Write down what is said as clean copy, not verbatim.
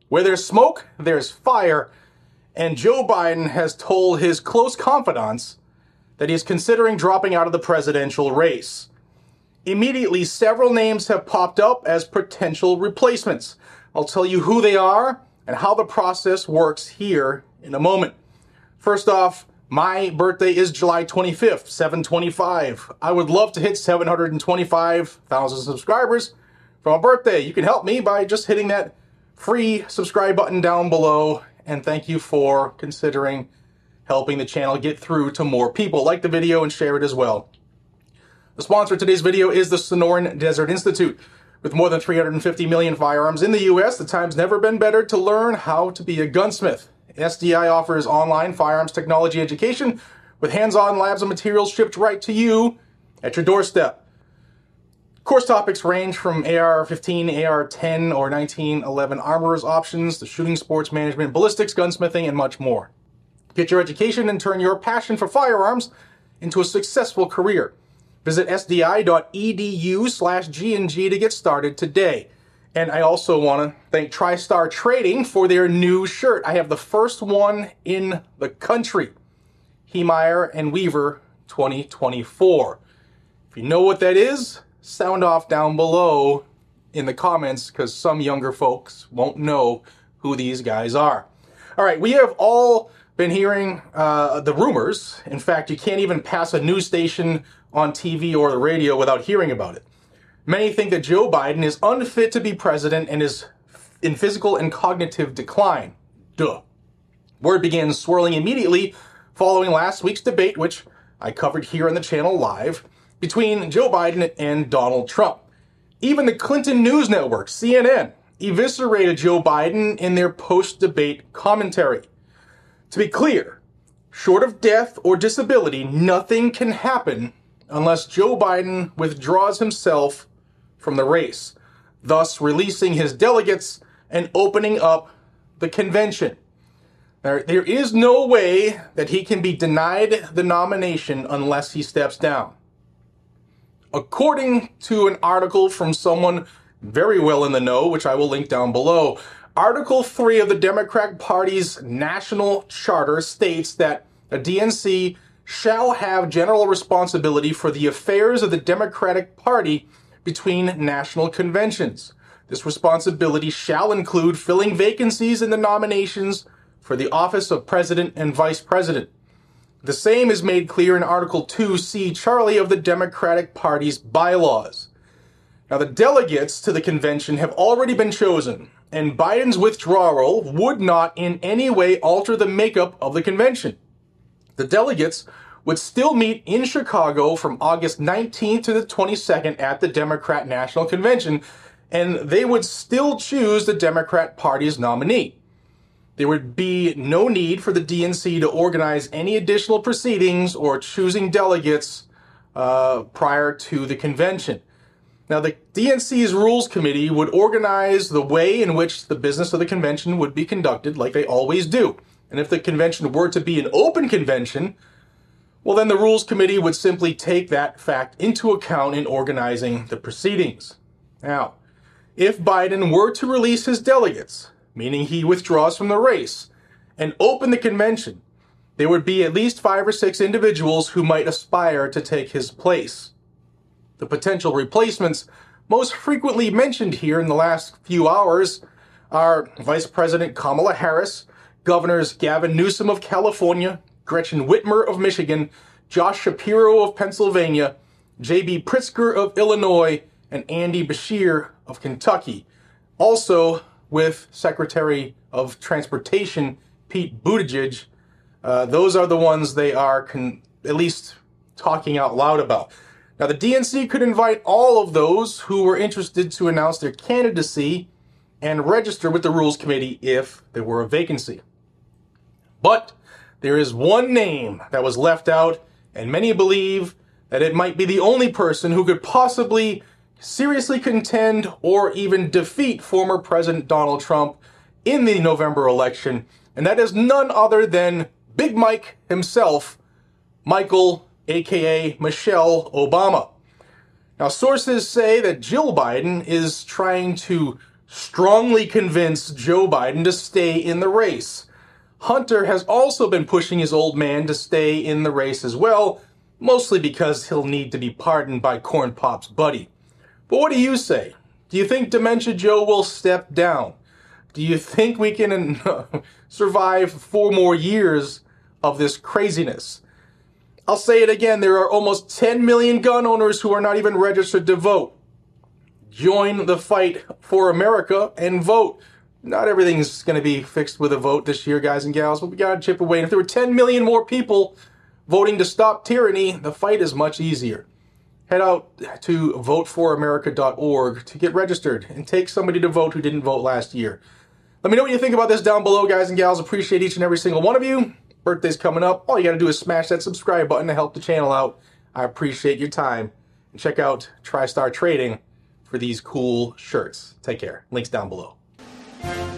Where there's smoke, there's fire, and Joe Biden has told his close confidants that he is considering dropping out of the presidential race. Immediately, several names have popped up as potential replacements. I'll tell you who they are and how the process works here in a moment. First off, my birthday is July 25th, 725. I would love to hit 725,000 subscribers for my birthday. You can help me by just hitting that free subscribe button down below. And thank you for considering helping the channel get through to more people. Like the video and share it as well. The sponsor of today's video is the Sonoran Desert Institute. With more than 350 million firearms in the U.S., the time's never been better to learn how to be a gunsmith. SDI offers online firearms technology education with hands-on labs and materials shipped right to you at your doorstep. Course topics range from AR-15, AR-10, or 1911 armorer's options to shooting, sports management, ballistics, gunsmithing, and much more. Get your education and turn your passion for firearms into a successful career. Visit sdi.edu/G&G to get started today. And I also want to thank TriStar Trading for their new shirt. I have the first one in the country. Heemeyer and Weaver 2024. If you know what that is, sound off down below in the comments, because some younger folks won't know who these guys are. All right, we have all been hearing the rumors. In fact, you can't even pass a news station on TV or the radio without hearing about it. Many think that Joe Biden is unfit to be president and is in physical and cognitive decline. Duh. Word began swirling immediately following last week's debate, which I covered here on the channel live, between Joe Biden and Donald Trump. Even the Clinton News Network, CNN, eviscerated Joe Biden in their post-debate commentary. To be clear, short of death or disability, nothing can happen unless Joe Biden withdraws himself from the race, thus releasing his delegates and opening up the convention. There is no way that he can be denied the nomination unless he steps down. According to an article from someone very well in the know, which I will link down below, Article 3 of the Democratic Party's national charter states that the DNC shall have general responsibility for the affairs of the Democratic Party between national conventions. This responsibility shall include filling vacancies in the nominations for the office of President and Vice President. The same is made clear in Article 2C Charlie of the Democratic Party's bylaws. Now, the delegates to the convention have already been chosen, and Biden's withdrawal would not in any way alter the makeup of the convention. The delegates would still meet in Chicago from August 19th to the 22nd at the Democrat National Convention, and they would still choose the Democrat Party's nominee. There would be no need for the DNC to organize any additional proceedings or choosing delegates prior to the convention. Now, the DNC's Rules Committee would organize the way in which the business of the convention would be conducted, like they always do. And if the convention were to be an open convention, well, then the Rules Committee would simply take that fact into account in organizing the proceedings. Now, if Biden were to release his delegates, meaning he withdraws from the race, and open the convention, there would be at least 5 or 6 individuals who might aspire to take his place. The potential replacements most frequently mentioned here in the last few hours are Vice President Kamala Harris, Governors Gavin Newsom of California, Gretchen Whitmer of Michigan, Josh Shapiro of Pennsylvania, J.B. Pritzker of Illinois, and Andy Beshear of Kentucky. Also with Secretary of Transportation Pete Buttigieg. Those are the ones they are at least talking out loud about. Now, the DNC could invite all of those who were interested to announce their candidacy and register with the Rules Committee if there were a vacancy. But there is one name that was left out, and many believe that it might be the only person who could possibly seriously contend or even defeat former President Donald Trump in the November election, and that is none other than Big Mike himself, Michael, aka Michelle Obama. Now, sources say that Jill Biden is trying to strongly convince Joe Biden to stay in the race. Hunter has also been pushing his old man to stay in the race as well, mostly because he'll need to be pardoned by Corn Pop's buddy. But what do you say? Do you think Dementia Joe will step down? Do you think we can survive 4 more years of this craziness? I'll say it again, there are almost 10 million gun owners who are not even registered to vote. Join the fight for America and vote. Not everything's going to be fixed with a vote this year, guys and gals, but we got to chip away. And if there were 10 million more people voting to stop tyranny, the fight is much easier. Head out to voteforamerica.org to get registered and take somebody to vote who didn't vote last year. Let me know what you think about this down below, guys and gals. Appreciate each and every single one of you. Birthday's coming up. All you got to do is smash that subscribe button to help the channel out. I appreciate your time. And check out TriStar Trading for these cool shirts. Take care. Links down below.